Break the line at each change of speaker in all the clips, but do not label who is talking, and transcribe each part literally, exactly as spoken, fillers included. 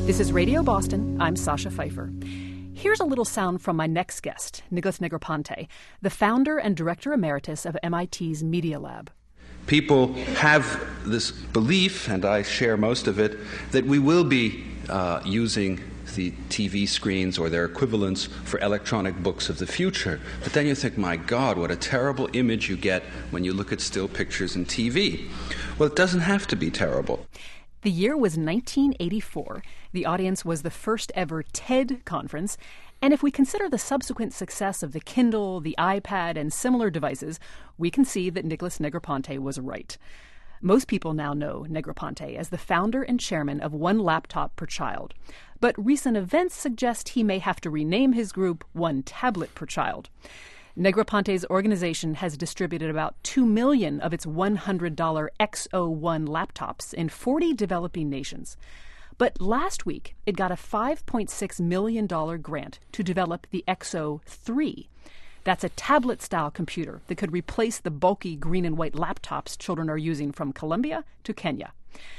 This is Radio Boston. I'm Sasha Pfeiffer. Here's a little sound from my next guest, Nicholas Negroponte, the founder and director emeritus of M I T's Media Lab.
People have this belief, and I share most of it, that we will be uh, using the T V screens or their equivalents for electronic books of the future. But then you think, my God, what a terrible image you get when you look at still pictures in T V. Well, it doesn't have to be terrible.
The year was nineteen eighty-four. The audience was the first ever TED conference. And if we consider the subsequent success of the Kindle, the iPad, and similar devices, we can see that Nicholas Negroponte was right. Most people now know Negroponte as the founder and chairman of One Laptop Per Child. But recent events suggest he may have to rename his group One Tablet Per Child. Negroponte's organization has distributed about two million of its one hundred dollars X O one laptops in forty developing nations. But last week, it got a five point six million dollars grant to develop the X O three. That's a tablet-style computer that could replace the bulky green and white laptops children are using from Colombia to Kenya.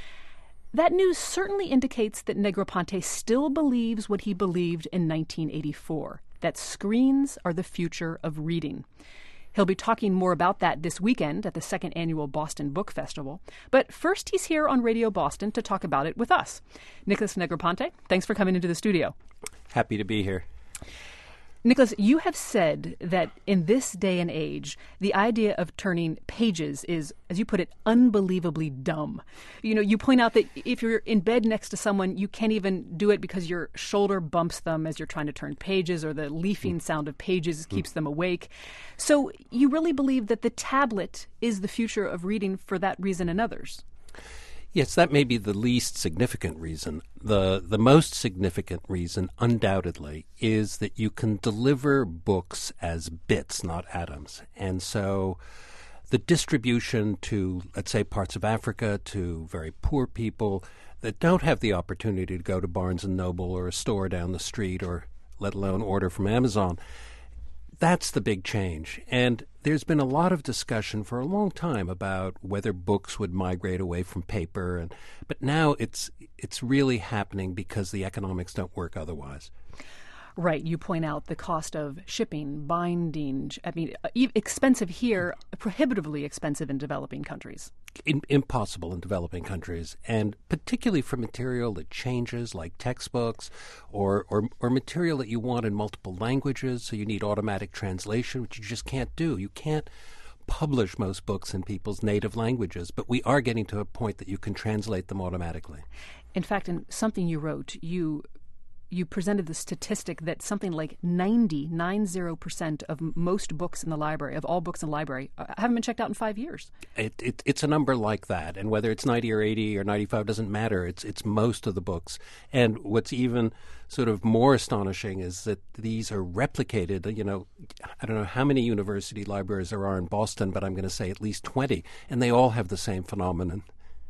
That news certainly indicates that Negroponte still believes what he believed in nineteen eighty-four, that screens are the future of reading. He'll be talking more about that this weekend at the second annual Boston Book Festival. But first, he's here on Radio Boston to talk about it with us. Nicholas Negroponte, thanks for coming into the studio.
Happy to be here.
Nicholas, you have said that in this day and age, the idea of turning pages is, as you put it, unbelievably dumb. You know, you point out that if you're in bed next to someone, you can't even do it because your shoulder bumps them as you're trying to turn pages, or the leafing sound of pages keeps them awake. So you really believe that the tablet is the future of reading for that reason and others?
Yes, that may be the least significant reason. The the most significant reason, undoubtedly, is that you can deliver books as bits, not atoms. And so the distribution to, let's say, parts of Africa, to very poor people that don't have the opportunity to go to Barnes and Noble or a store down the street, or let alone order from Amazon, that's the big change. And there's been a lot of discussion for a long time about whether books would migrate away from paper, and but now it's it's really happening because the economics don't work otherwise.
Right. You point out the cost of shipping, binding, I mean, expensive here, prohibitively expensive in developing countries.
In, impossible in developing countries, and particularly for material that changes, like textbooks, or, or or material that you want in multiple languages, so you need automatic translation, which you just can't do. You can't publish most books in people's native languages, but we are getting to a point that you can translate them automatically.
In fact, in something you wrote, you you presented the statistic that something like ninety, nine zero percent of most books in the library, of all books in the library, haven't been checked out in five years.
It, it, it's a number like that, and whether it's ninety or eighty or ninety-five doesn't matter. It's it's most of the books. And what's even sort of more astonishing is that these are replicated. You know, I don't know how many university libraries there are in Boston, but I'm going to say at least twenty, and they all have the same phenomenon.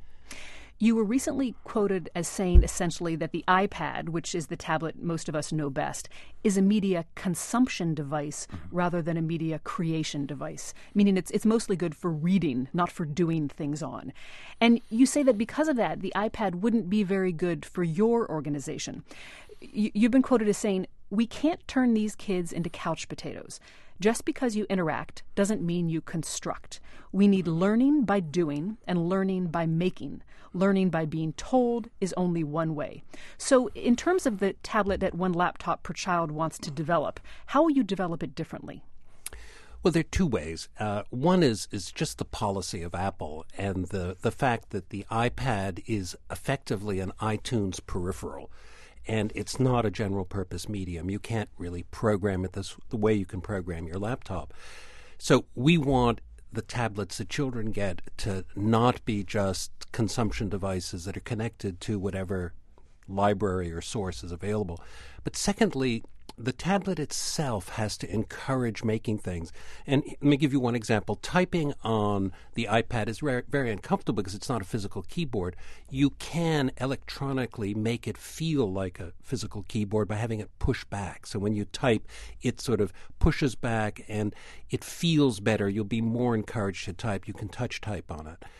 You were recently quoted as saying essentially that the iPad, which is the tablet most of us know best, is a media consumption device mm-hmm. rather than a media creation device, meaning it's it's mostly good for reading, not for doing things on. And you say that because of that, the iPad wouldn't be very good for your organization. You, you've been quoted as saying, "We can't turn these kids into couch potatoes. Just because you interact doesn't mean you construct. We need learning by doing and learning by making. Learning by being told is only one way." So in terms of the tablet that One Laptop Per Child wants to develop, how will you develop it differently?
Well, there are two ways. Uh, one is is just the policy of Apple, and the, the fact that the iPad is effectively an iTunes peripheral. And it's not a general-purpose medium. You can't really program it this, the way you can program your laptop. So we want the tablets that children get to not be just consumption devices that are connected to whatever library or source is available. But secondly, the tablet itself has to encourage making things. And let me give you one example. Typing on the iPad is very, very uncomfortable because it's not a physical keyboard. You can electronically make it feel like a physical keyboard by having it push back. So when you type, it sort of pushes back and it feels better. You'll be more encouraged to type. You can touch type on it.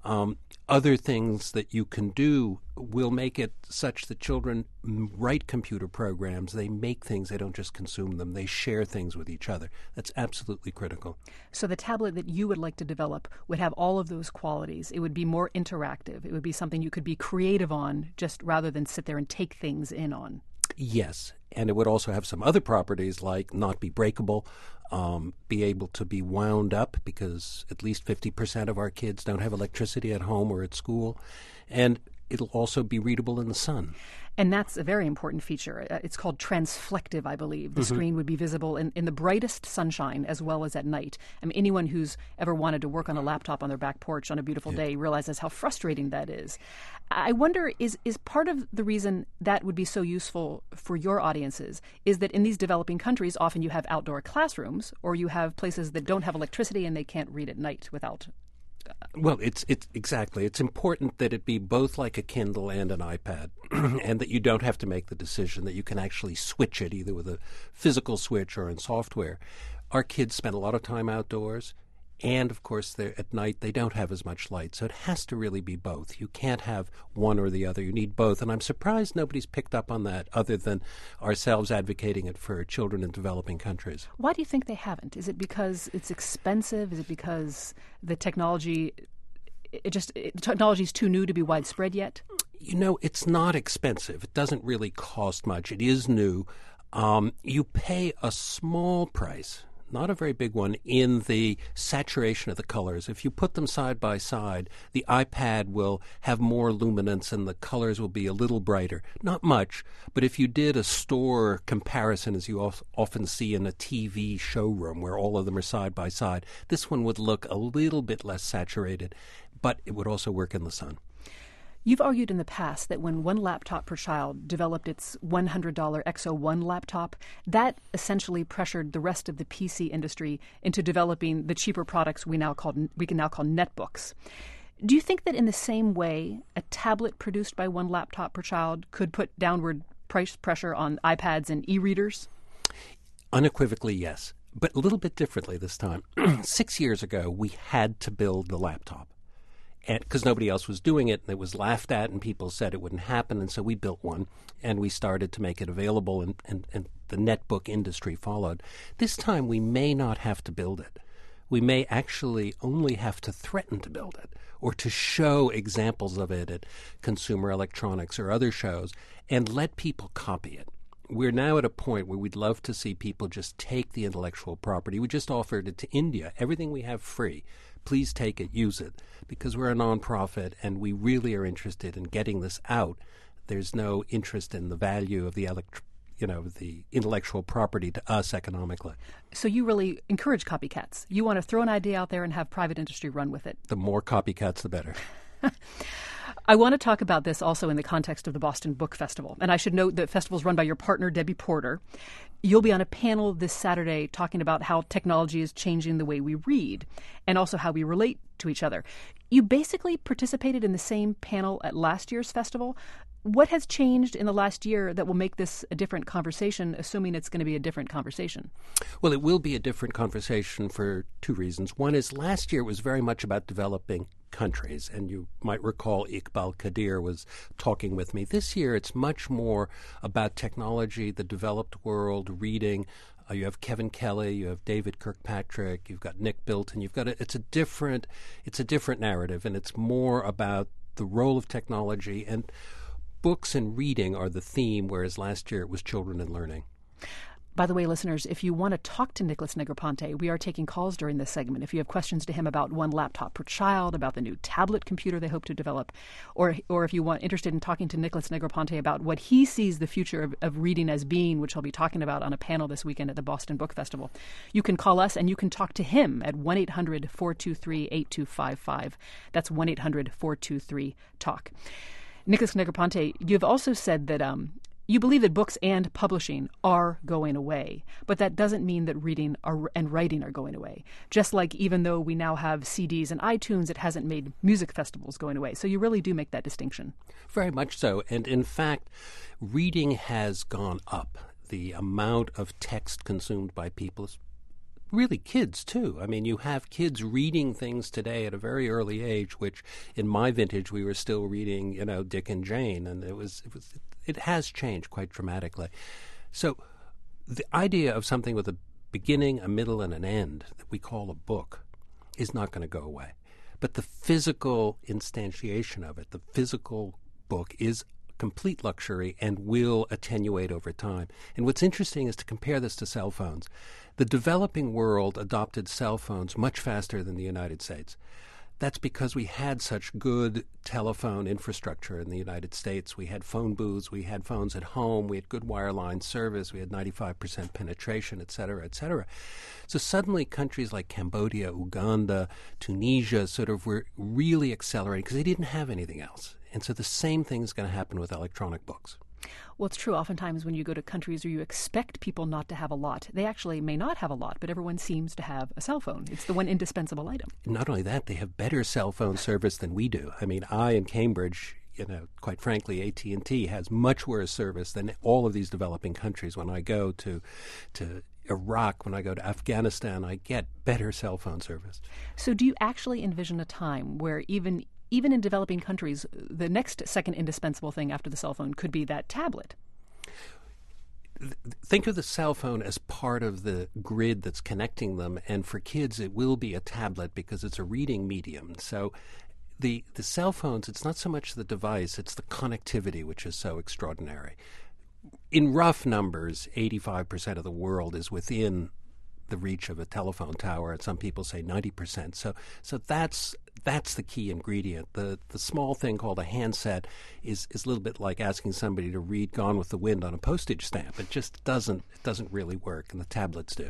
Um, other things that you can do will make it such that children write computer programs. They make things. They don't just consume them. They share things with each other. That's absolutely critical.
So the tablet that you would like to develop would have all of those qualities. It would be more interactive. It would be something you could be creative on, just rather than sit there and take things in on.
Yes, and it would also have some other properties like not be breakable, um, be able to be wound up, because at least fifty percent of our kids don't have electricity at home or at school, and it'll also be readable in the sun.
And that's a very important feature. Uh, It's called transflective, I believe. The
Mm-hmm.
screen would be visible in, in the brightest sunshine as well as at night. I mean, anyone who's ever wanted to work on a laptop on their back porch on a beautiful
Yeah.
day realizes how frustrating that is. I wonder, is, is part of the reason that would be so useful for your audiences is that in these developing countries, often you have outdoor classrooms, or you have places that don't have electricity and they can't read at night without.
Well, it's it's exactly. It's important that it be both like a Kindle and an iPad, and that you don't have to make the decision, that you can actually switch it either with a physical switch or in software. Our kids spend a lot of time outdoors, and of course, they're, at night they don't have as much light, so it has to really be both. You can't have one or the other. You need both, and I'm surprised nobody's picked up on that other than ourselves advocating it for children in developing countries.
Why do you think they haven't? Is it because it's expensive? Is it because the technology, it just it, technology is too new to be widespread yet?
You know, it's not expensive. It doesn't really cost much. It is new. Um, you pay a small price, not a very big one, in the saturation of the colors. If you put them side by side, the iPad will have more luminance and the colors will be a little brighter. Not much, but if you did a store comparison, as you often see in a T V showroom where all of them are side by side, this one would look a little bit less saturated, but it would also work in the sun.
You've argued in the past that when one laptop per child developed its one hundred dollars X O one laptop, that essentially pressured the rest of the P C industry into developing the cheaper products we now call we can now call netbooks. Do you think that in the same way, a tablet produced by one laptop per child could put downward price pressure on iPads and e-readers?
Unequivocally, yes, but a little bit differently this time. Six years ago, we had to build the laptop, because nobody else was doing it, and it was laughed at, and people said it wouldn't happen, and so we built one, and we started to make it available, and, and, and the netbook industry followed. This time, we may not have to build it. We may actually only have to threaten to build it, or to show examples of it at Consumer Electronics or other shows, and let people copy it. We're now at a point where we'd love to see people just take the intellectual property. We just offered it to India. Everything we have free. Please take it, use it, because we're a nonprofit and we really are interested in getting this out. There's no interest in the value of the elect- you know, the intellectual property to us economically.
So you really encourage copycats. You want to throw an idea out there and have private industry run with it.
The more copycats, the better.
I want to talk about this also in the context of the Boston Book Festival. And I should note that the festival is run by your partner, Debbie Porter. You'll be on a panel this Saturday talking about how technology is changing the way we read and also how we relate to each other. You basically participated in the same panel at last year's festival. What has changed in the last year that will make this a different conversation, assuming it's going to be a different conversation?
Well, it will be a different conversation for two reasons. One is last year it was very much about developing countries, and you might recall Iqbal Kadir was talking with me. This year it's much more about technology, the developed world, reading. Uh, you have Kevin Kelly, you have David Kirkpatrick, you've got Nick Bilton. You've got a, it's a different, it's a different narrative, and it's more about the role of technology, and books and reading are the theme, whereas last year it was children and learning.
By the way, listeners, if you want to talk to Nicholas Negroponte, we are taking calls during this segment. If you have questions to him about one laptop per child, about the new tablet computer they hope to develop, or or if you want interested in talking to Nicholas Negroponte about what he sees the future of, of reading as being, which I'll be talking about on a panel this weekend at the Boston Book Festival, you can call us and you can talk to him at one eight hundred four two three eight two five five. That's one eight hundred four two three talk. Nicholas Negroponte, you've also said that um, you believe that books and publishing are going away, but that doesn't mean that reading are, and writing are going away. Just like even though we now have C Ds and iTunes, it hasn't made music festivals going away. So you really do make that distinction.
Very much so. And in fact, reading has gone up. The amount of text consumed by people is really kids too. I mean, you have kids reading things today at a very early age, which in my vintage we were still reading, you know, Dick and Jane, and it was it, was, it has changed quite dramatically. So the idea of something with a beginning, a middle, and an end that we call a book is not going to go away. But the physical instantiation of it, the physical book, is complete luxury and will attenuate over time. And what's interesting is to compare this to cell phones. The developing world adopted cell phones much faster than the United States. That's because we had such good telephone infrastructure in the United States. We had phone booths, we had phones at home, we had good wireline service, we had ninety-five percent penetration, et cetera, et cetera. So suddenly countries like Cambodia, Uganda, Tunisia sort of were really accelerating because they didn't have anything else. And so the same thing is going to happen with electronic books.
Well, it's true. Oftentimes when you go to countries where you expect people not to have a lot, they actually may not have a lot, but everyone seems to have a cell phone. It's the one indispensable item.
Not only that, they have better cell phone service than we do. I mean, I in Cambridge, you know, quite frankly, A T and T has much worse service than all of these developing countries. When I go to to Iraq, when I go to Afghanistan, I get better cell phone service.
So do you actually envision a time where even Even in developing countries, the next second indispensable thing after the cell phone could be that tablet?
Think of the cell phone as part of the grid that's connecting them, and for kids it will be a tablet because it's a reading medium. So the, the cell phones, it's not so much the device, it's the connectivity which is so extraordinary. In rough numbers, eighty-five percent of the world is within the reach of a telephone tower, and some people say ninety percent. So so that's that's the key ingredient. The the small thing called a handset is, is a little bit like asking somebody to read Gone with the Wind on a postage stamp. It just doesn't it doesn't really work, and the tablets do.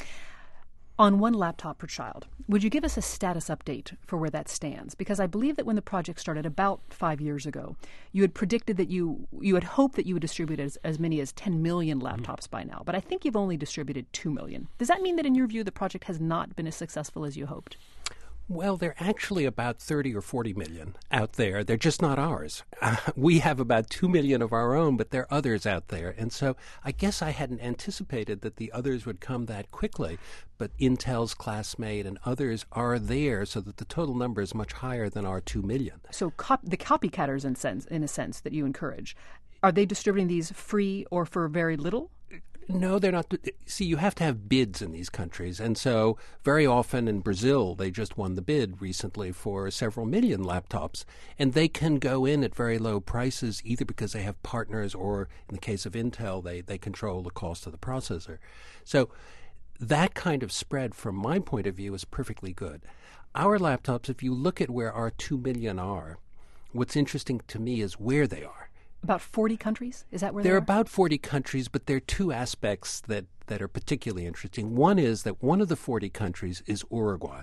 On one laptop per child, would you give us a status update for where that stands? Because I believe that when the project started about five years ago, you had predicted that you you had hoped that you would distribute as, as many as ten million laptops mm-hmm. by now. But I think you've only distributed two million. Does that mean that in your view the project has not been as successful as you hoped?
Well, there are actually about thirty or forty million out there. They're just not ours. Uh, we have about two million of our own, but there are others out there. And so I guess I hadn't anticipated that the others would come that quickly. But Intel's Classmate and others are there so that the total number is much higher than our two million.
So cop- the copycatters, in, sense, in a sense, that you encourage, are they distributing these free or for very little?
No, they're not. See, you have to have bids in these countries. And so very often in Brazil, they just won the bid recently for several million laptops. And they can go in at very low prices, either because they have partners or, in the case of Intel, they, they control the cost of the processor. So that kind of spread, from my point of view, is perfectly good. Our laptops, if you look at where our two million are, what's interesting to me is where they are.
About forty countries? Is that where
there
they
are?
There
are about forty countries, but there are two aspects that, that are particularly interesting. One is that one of the forty countries is Uruguay.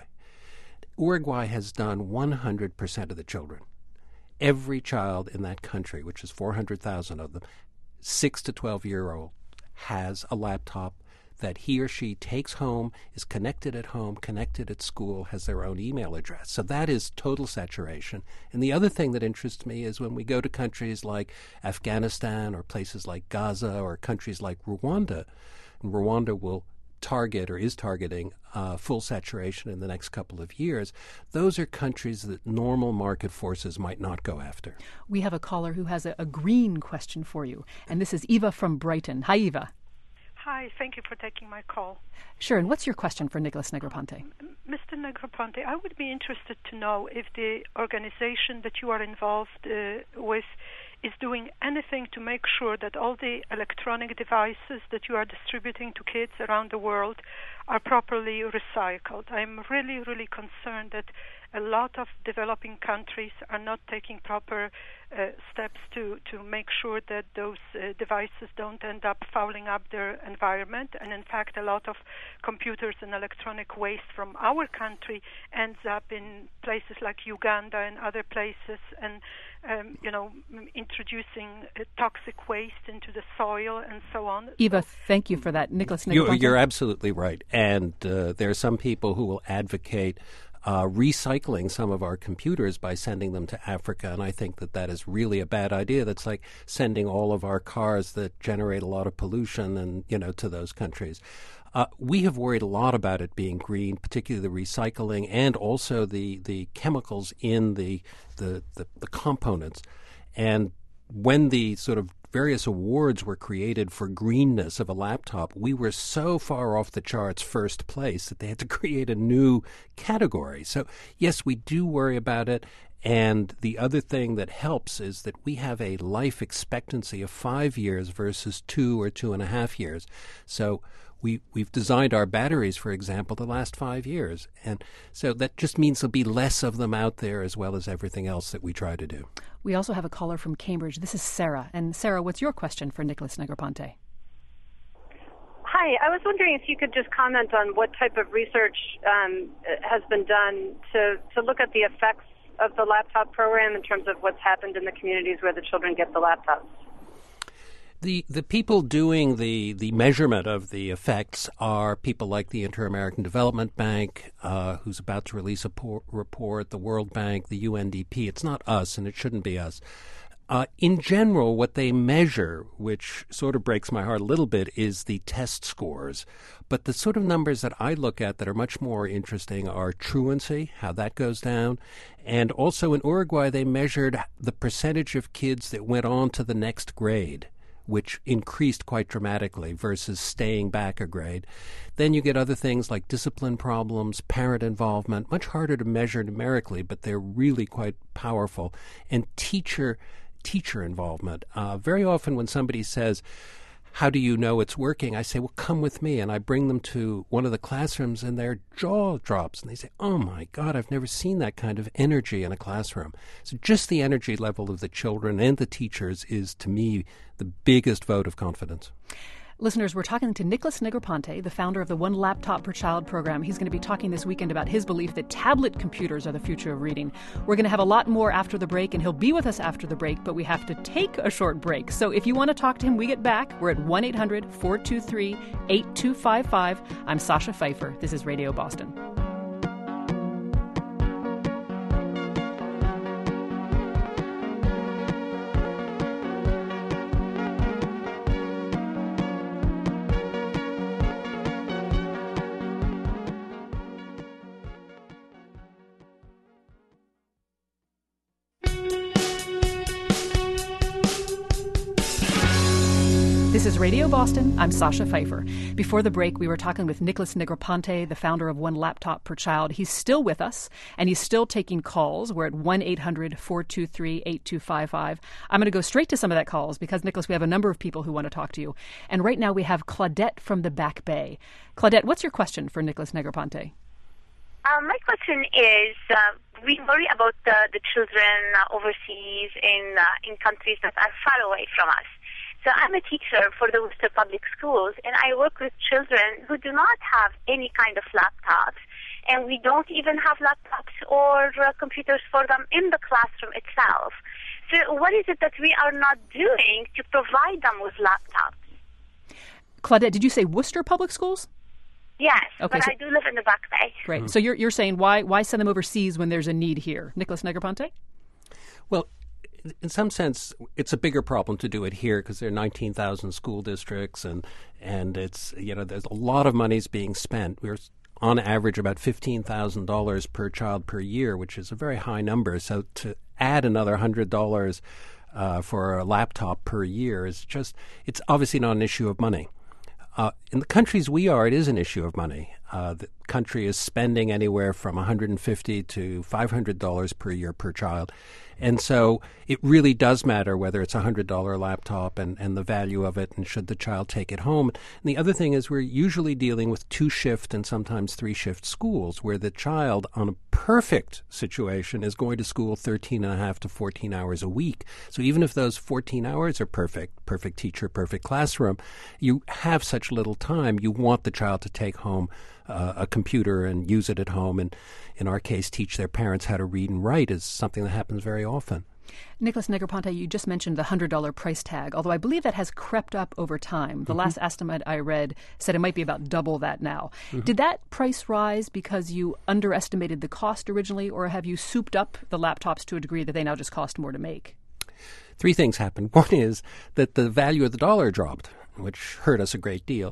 Uruguay has done one hundred percent of the children. Every child in that country, which is four hundred thousand of them, six to twelve-year-old, has a laptop that he or she takes home, is connected at home, connected at school, has their own email address. So that is total saturation. And the other thing that interests me is when we go to countries like Afghanistan or places like Gaza or countries like Rwanda, and Rwanda will target or is targeting uh, full saturation in the next couple of years, those are countries that normal market forces might not go after.
We have a caller who has a, a green question for you, and this is Eva from Brighton. Hi, Eva.
Hi, thank you for taking my call.
Sure, and what's your question for Nicholas Negroponte?
Mister Negroponte, I would be interested to know if the organization that you are involved uh, with is doing anything to make sure that all the electronic devices that you are distributing to kids around the world are properly recycled. I'm really, really concerned that a lot of developing countries are not taking proper uh, steps to, to make sure that those uh, devices don't end up fouling up their environment. And in fact, a lot of computers and electronic waste from our country ends up in places like Uganda and other places, and um, you know, introducing uh, toxic waste into the soil and so on.
Eva, thank you for that. Nicholas Negroponte?
You're, you're absolutely right. And uh, there are some people who will advocate Uh, recycling some of our computers by sending them to Africa, and I think that that is really a bad idea. That's like sending all of our cars that generate a lot of pollution and, you know, to those countries. Uh, we have worried a lot about it being green, particularly the recycling and also the, the chemicals in the, the, the, the components. And when the sort of various awards were created for greenness of a laptop, we were so far off the charts first place that they had to create a new category. So, yes, we do worry about it. And the other thing that helps is that we have a life expectancy of five years versus two or two and a half years. So we, we've designed our batteries, for example, to last five years. And so that just means there'll be less of them out there as well as everything else that we try to do.
We also have a caller from Cambridge. This is Sarah. And Sarah, what's your question for Nicholas Negroponte?
Hi, I was wondering if you could just comment on what type of research um, has been done to, to look at the effects of the laptop program in terms of what's happened in the communities where the children get the laptops.
The the people doing the, the measurement of the effects are people like the Inter-American Development Bank, uh, who's about to release a por- report, the World Bank, the U N D P. It's not us, and it shouldn't be us. Uh, in general, what they measure, which sort of breaks my heart a little bit, is the test scores. But the sort of numbers that I look at that are much more interesting are truancy, how that goes down. And also in Uruguay, they measured the percentage of kids that went on to the next grade, which increased quite dramatically versus staying back a grade. Then you get other things like discipline problems, parent involvement, much harder to measure numerically, but they're really quite powerful. And teacher teacher involvement. Uh, very often when somebody says, how do you know it's working? I say, well, come with me. And I bring them to one of the classrooms and their jaw drops. And they say, oh, my God, I've never seen that kind of energy in a classroom. So just the energy level of the children and the teachers is, to me, the biggest vote of confidence.
Listeners, we're talking to Nicholas Negroponte, the founder of the One Laptop Per Child program. He's going to be talking this weekend about his belief that tablet computers are the future of reading. We're going to have a lot more after the break, and he'll be with us after the break, but we have to take a short break. So if you want to talk to him, we get back. We're at one eight hundred four two three eight two five five. I'm Sasha Pfeiffer. This is Radio Boston. This is Radio Boston. I'm Sasha Pfeiffer. Before the break, we were talking with Nicholas Negroponte, the founder of One Laptop Per Child. He's still with us, and he's still taking calls. We're at one eight hundred four two three eight two five five. I'm going to go straight to some of that calls because, Nicholas, we have a number of people who want to talk to you. And right now we have Claudette from the Back Bay. Claudette, what's your question for Nicholas Negroponte?
Um, my question is, uh, we worry about the, the children uh, overseas in uh, in countries that are far away from us. So I'm a teacher for the Worcester Public Schools, and I work with children who do not have any kind of laptops, and we don't even have laptops or uh, computers for them in the classroom itself. So what is it that we are not doing to provide them with laptops?
Claudette, did you say Worcester Public Schools?
Yes,
okay,
but
so,
I do live in the Back Bay.
Great. Mm-hmm. So you're you're saying why why send them overseas when there's a need here? Nicholas Negroponte?
Well, in some sense, it's a bigger problem to do it here because there are nineteen thousand school districts, and and it's, you know, there's a lot of money's being spent. We're on average about fifteen thousand dollars per child per year, which is a very high number. So to add another one hundred dollars uh, for a laptop per year is just, it's obviously not an issue of money. Uh, in the countries we are, it is an issue of money. Uh, the country is spending anywhere from one hundred fifty dollars to five hundred dollars per year per child. And so it really does matter whether it's a one hundred dollars laptop and, and the value of it and should the child take it home. And the other thing is we're usually dealing with two-shift and sometimes three-shift schools where the child, on a perfect situation, is going to school thirteen and a half to fourteen hours a week. So even if those fourteen hours are perfect, perfect teacher, perfect classroom, you have such little time, you want the child to take home uh, a computer and use it at home. And in our case, teach their parents how to read and write is something that happens very often.
Nicholas Negroponte, you just mentioned the one hundred dollars price tag, although I believe that has crept up over time. The mm-hmm. last estimate I read said it might be about double that now. Mm-hmm. Did that price rise because you underestimated the cost originally, or have you souped up the laptops to a degree that they now just cost more to make?
Three things happened. One is that the value of the dollar dropped, which hurt us a great deal.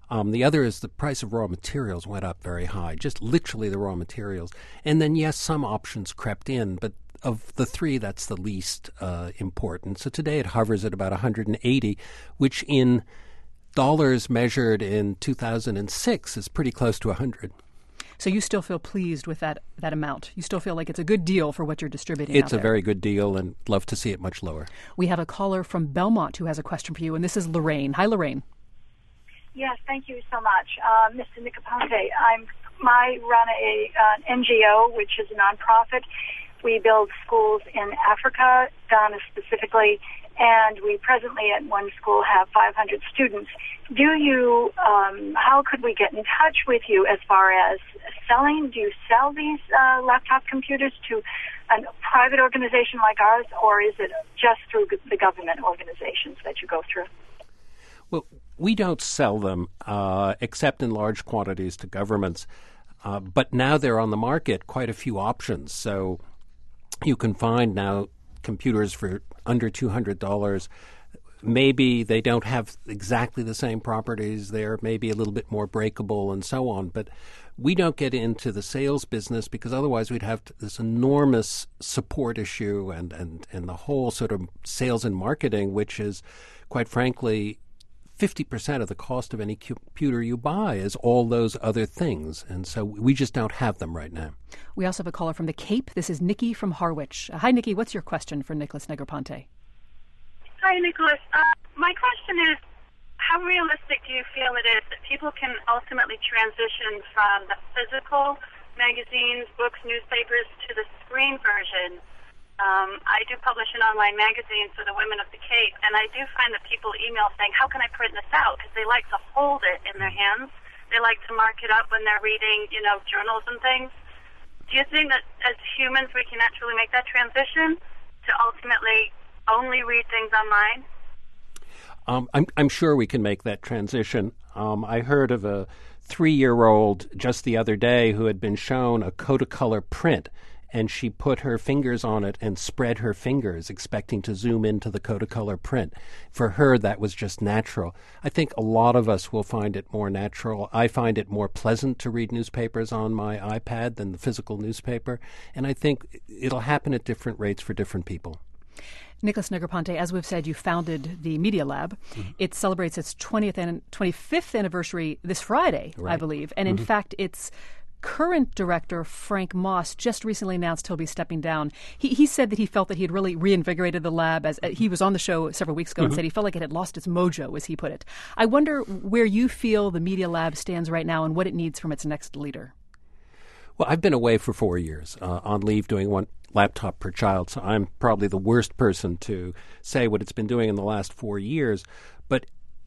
Um, the other is the price of raw materials went up very high, just literally the raw materials. And then, yes, some options crept in, but of the three, that's the least uh, important. So today it hovers at about one hundred eighty, which in dollars measured in two thousand six is pretty close to one hundred.
So you still feel pleased with that, that amount? You still feel like it's a good deal for what you're distributing
It's
out
a
there?
very good deal, and love to see it much lower.
We have a caller from Belmont who has a question for you, and this is Lorraine. Hi, Lorraine.
Yes, thank you so much. Uh, Mister Negroponte, I'm, I run a uh, N G O, which is a nonprofit. We build schools in Africa, Ghana specifically, and we presently at one school have five hundred students. Do you, um, how could we get in touch with you as far as selling? Do you sell these uh, laptop computers to a private organization like ours, or is it just through the government organizations that you go through?
Well, we don't sell them uh, except in large quantities to governments, uh, but now they're on the market, quite a few options. So you can find now computers for under two hundred dollars. Maybe they don't have exactly the same properties. They're maybe a little bit more breakable and so on. But we don't get into the sales business because otherwise we'd have this enormous support issue and, and, and the whole sort of sales and marketing, which is, quite frankly, fifty percent of the cost of any computer you buy is all those other things. And so we just don't have them right now.
We also have a caller from the Cape. This is Nikki from Harwich. Uh, hi, Nikki. What's your question for Nicholas Negroponte?
Hi, Nicholas. Uh, my question is, how realistic do you feel it is that people can ultimately transition from the physical magazines, books, newspapers to the screen version? Um, I do publish an online magazine for the women of the Cape, and I do find that people email saying, how can I print this out? Because they like to hold it in their hands. They like to mark it up when they're reading, you know, journals and things. Do you think that as humans we can actually make that transition to ultimately only read things online?
Um, I'm, I'm sure we can make that transition. Um, I heard of a three-year-old just the other day who had been shown a Kodacolor print, and she put her fingers on it and spread her fingers, expecting to zoom into the Kodacolor print. For her, that was just natural. I think a lot of us will find it more natural. I find it more pleasant to read newspapers on my iPad than the physical newspaper, and I think it'll happen at different rates for different people.
Nicholas Negroponte, as we've said, you founded the Media Lab. Mm-hmm. It celebrates its twentieth and twenty-fifth anniversary this Friday, right. I believe. And mm-hmm. in fact, its current director, Frank Moss, just recently announced he'll be stepping down. He he said that he felt that he had really reinvigorated the lab. As uh, he was on the show several weeks ago mm-hmm. and said he felt like it had lost its mojo, as he put it. I wonder where you feel the Media Lab stands right now and what it needs from its next leader.
Well, I've been away for four years uh, on leave doing one laptop per child, so I'm probably the worst person to say what it's been doing in the last four years. But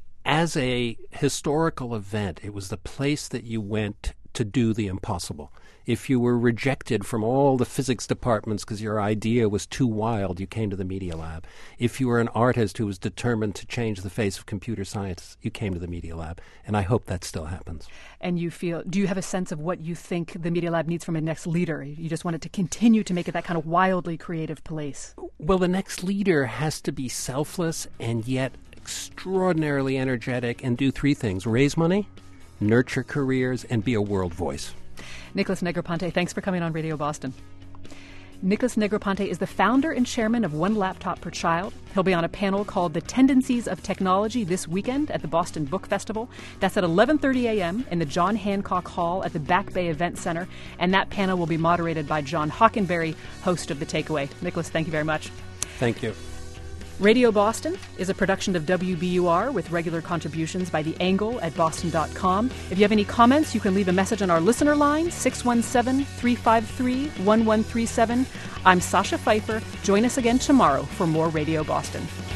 as a historical event, it was the place that you went to do the impossible. If you were rejected from all the physics departments because your idea was too wild, you came to the Media Lab. If you were an artist who was determined to change the face of computer science, you came to the Media Lab. And I hope that still happens.
And you feel, do you have a sense of what you think the Media Lab needs from a next leader? You just want it to continue to make it that kind of wildly creative place?
Well, the next leader has to be selfless and yet extraordinarily energetic and do three things: raise money, nurture careers, and be a world voice.
Nicholas Negroponte, thanks for coming on Radio Boston. Nicholas Negroponte is the founder and chairman of One Laptop Per Child. He'll be on a panel called The Tendencies of Technology this weekend at the Boston Book Festival. That's at eleven thirty a.m. in the John Hancock Hall at the Back Bay Event Center. And that panel will be moderated by John Hockenberry, host of The Takeaway. Nicholas, thank you very much.
Thank you.
Radio Boston is a production of W B U R with regular contributions by The Angle at boston dot com. If you have any comments, you can leave a message on our listener line, six one seven, three five three, one one three seven. I'm Sasha Pfeiffer. Join us again tomorrow for more Radio Boston.